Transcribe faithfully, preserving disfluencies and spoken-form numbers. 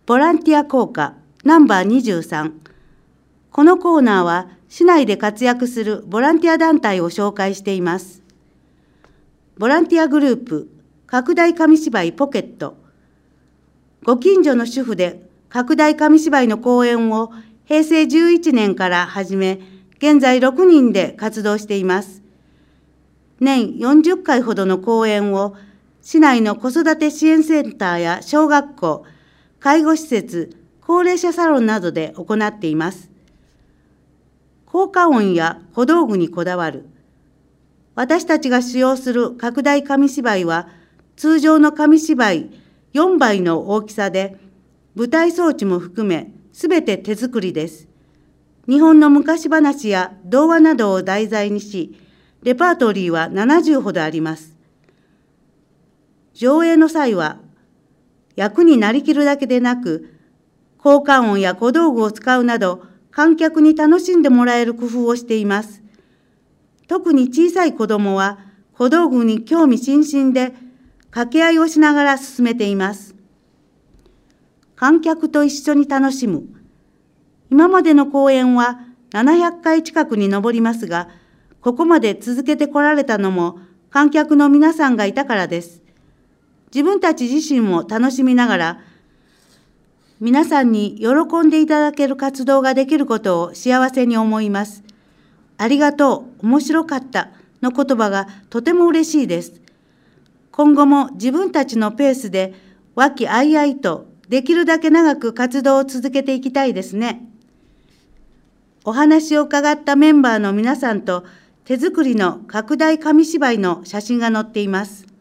ボランティア効果ナンバーにじゅうさん。このコーナーは市内で活躍するボランティア団体を紹介しています。ボランティアグループ拡大紙芝居ポケット。ご近所の主婦で拡大紙芝居の公演をへいせいじゅういちねんから始め、現在ろくにんで活動しています。年よんじゅっかいほどの公演を市内の子育て支援センターや小学校、介護施設、高齢者サロンなどで行っています。効果音や小道具にこだわる。私たちが使用する拡大紙芝居は、通常の紙芝居よんばいの大きさで、舞台装置も含め、すべて手作りです。日本の昔話や童話などを題材にし、レパートリーはななじゅうほどあります。上映の際は、役になりきるだけでなく、効果音や小道具を使うなど、観客に楽しんでもらえる工夫をしています。特に小さい子どもは、小道具に興味津々で、掛け合いをしながら進めています。観客と一緒に楽しむ。今までの公演はななひゃっかい近くに上りますが、ここまで続けてこられたのも観客の皆さんがいたからです。自分たち自身も楽しみながら、皆さんに喜んでいただける活動ができることを幸せに思います。ありがとう、面白かったの言葉がとても嬉しいです。今後も自分たちのペースで和気あいあいとできるだけ長く活動を続けていきたいですね。お話を伺ったメンバーの皆さんと手作りの拡大紙芝居の写真が載っています。